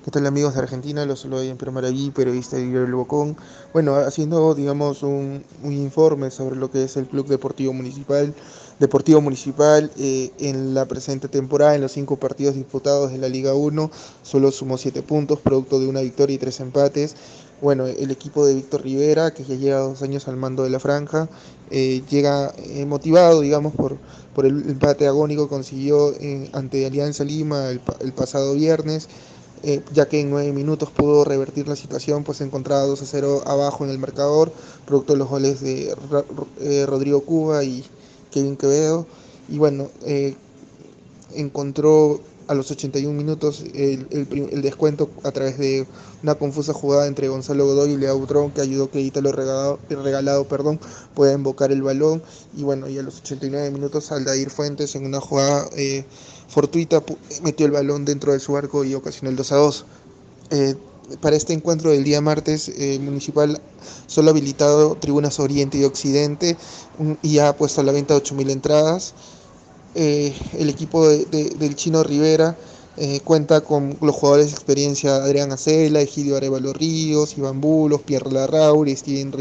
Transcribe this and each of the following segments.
¿Qué tal amigos de Argentina? Los saludo en Pedro Maraví, periodista de Guillermo Bocón. Bueno, haciendo, digamos, un informe sobre lo que es el Club Deportivo Municipal en la presente temporada, en los 5 partidos disputados de la Liga 1, solo sumó 7 puntos, producto de una victoria y 3 empates. Bueno, el equipo de Víctor Rivera, que ya lleva 2 años al mando de la franja, llega motivado, digamos, por el empate agónico que consiguió ante Alianza Lima el pasado viernes, ya que en 9 minutos pudo revertir la situación, pues se encontraba 2-0 abajo en el marcador, producto de los goles de Rodrigo Cuba y Kevin Quevedo. Y bueno, encontró a los 81 minutos el descuento a través de una confusa jugada entre Gonzalo Godoy y Leo Butrón, que ayudó que Regalado pueda invocar el balón. Y bueno, y a los 89 minutos Aldair Fuentes, en una jugada fortuita, metió el balón dentro de su arco y ocasionó el 2-2. eh, para este encuentro del día martes, Municipal solo ha habilitado tribunas Oriente y Occidente, y ha puesto a la venta 8.000 entradas. El equipo del Chino Rivera cuenta con los jugadores de experiencia: Adrián Acela, Egidio Arevalo Ríos, Iván Bulos, Pierre Larrauri,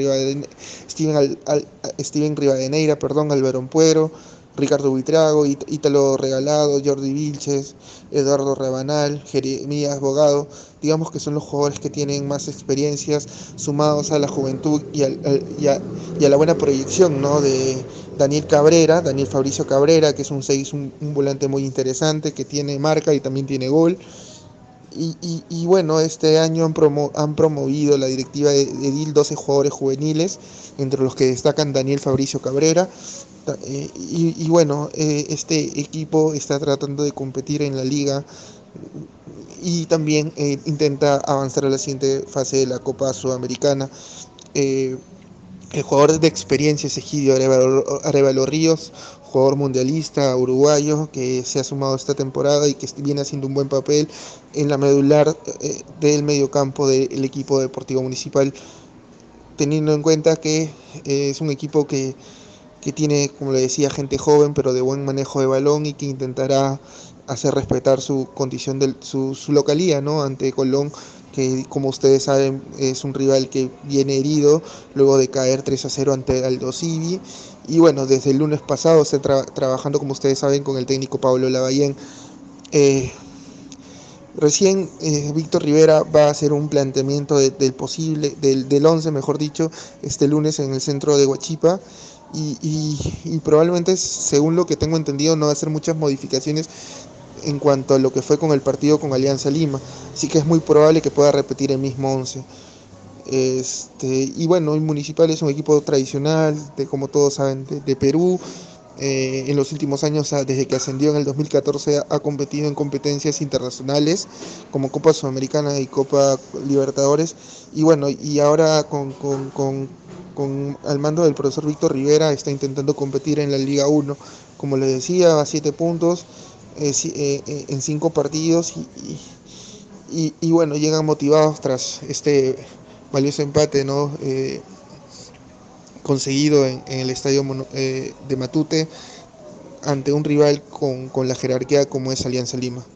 Steven Rivadeneira, Álvaro Ampuero, Ricardo Buitrago, Ítalo Regalado, Jordi Vilches, Eduardo Rabanal, Jeremías Bogado. Digamos que son los jugadores que tienen más experiencias, sumados a la juventud y a la buena proyección, ¿no?, de Daniel Fabricio Cabrera, que es un 6, un volante muy interesante, que tiene marca y también tiene gol. Y bueno, este año han promovido la directiva de DIL 12 jugadores juveniles, entre los que destacan Daniel Fabricio Cabrera. Y bueno, este equipo está tratando de competir en la liga y también intenta avanzar a la siguiente fase de la Copa Sudamericana. Eh, el jugador de experiencia es Egidio Arevalo Ríos, jugador mundialista uruguayo que se ha sumado esta temporada y que viene haciendo un buen papel en la medular del mediocampo del equipo deportivo municipal, teniendo en cuenta que es un equipo que tiene, como le decía, gente joven pero de buen manejo de balón, y que intentará hacer respetar su condición de su localía, ¿no?, ante Colón, que como ustedes saben es un rival que viene herido luego de caer 3-0 ante Aldo Civi. Y bueno, desde el lunes pasado está trabajando, como ustedes saben, con el técnico Pablo Lavallén. Eh, Recién Víctor Rivera va a hacer un planteamiento del posible, del 11, mejor dicho, este lunes en el centro de Huachipa. Y probablemente, según lo que tengo entendido, no va a hacer muchas modificaciones en cuanto a lo que fue con el partido con Alianza Lima. Así que es muy probable que pueda repetir el mismo 11. Y bueno, el Municipal es un equipo tradicional, como todos saben, de Perú. En los últimos años, desde que ascendió en el 2014, ha competido en competencias internacionales como Copa Sudamericana y Copa Libertadores. Y bueno, y ahora con al mando del profesor Víctor Rivera está intentando competir en la Liga 1. Como les decía, a 7 puntos en 5 partidos. Y bueno, llegan motivados tras este valioso empate, ¿no?, conseguido en el estadio de Matute, ante un rival con la jerarquía como es Alianza Lima.